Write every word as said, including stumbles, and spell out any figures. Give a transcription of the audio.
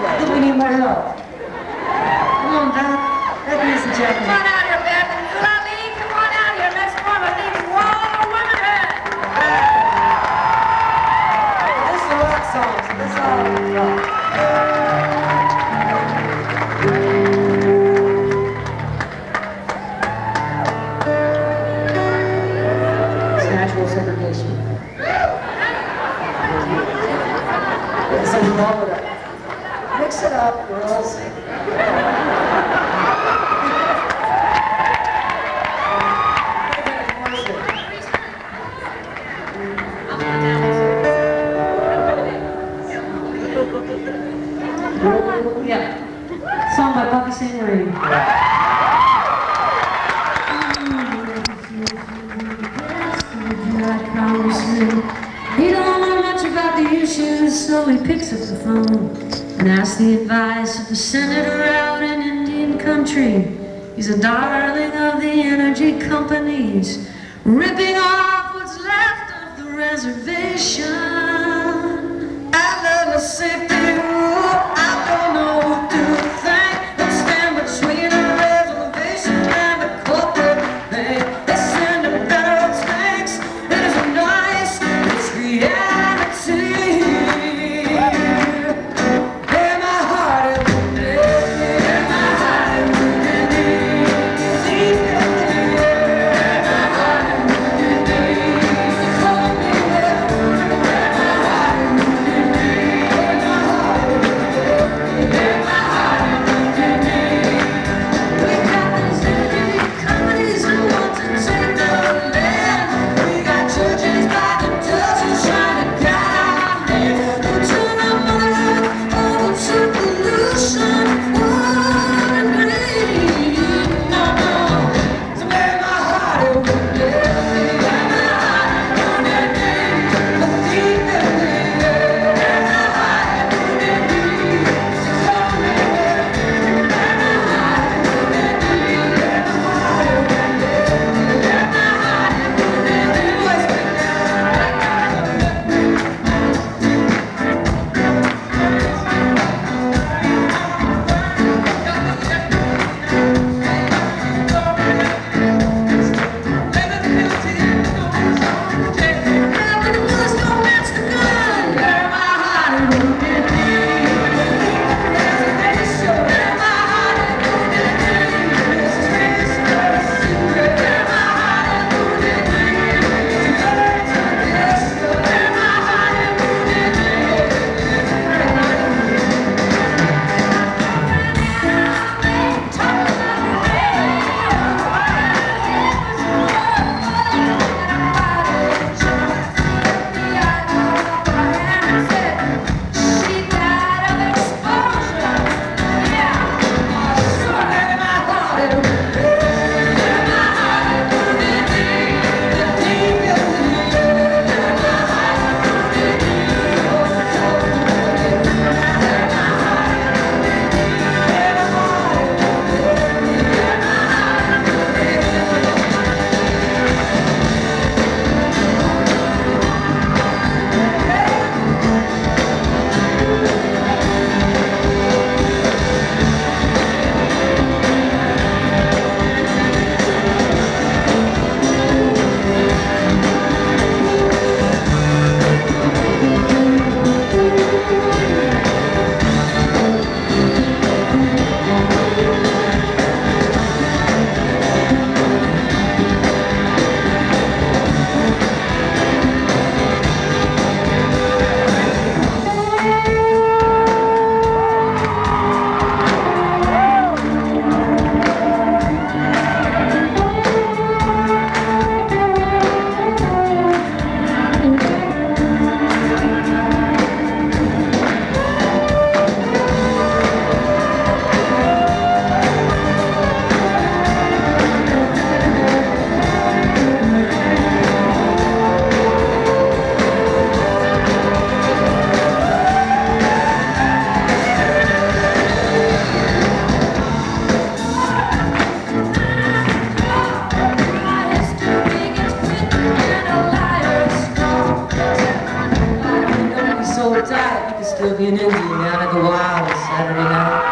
I think we need more help. Come on, Beth. Beth needs the jacket. Come on out here, Beth. Eulalie, come on out here. Let's form a leading wall of womanhood. This is a rock song, so this is all rock. It's natural segregation. So we roll it up. Mix it up, girls. Yeah. Song by Bobby Saint-Marie. He don't know much about the issues, so he picks up the phone and asks the advice of the senator out in Indian country. He's a darling of the energy companies, ripping off what's left of the reservation. I love a safety rule, I don't know what to think. Don't stand between a reservation and a corporate thing. They send a better snakes, it isn't nice, it's reality. Bear my heart every day, bear my heart every day. Bear my heart every day. Hold me well, bear my heart every day. go wild Saturday night.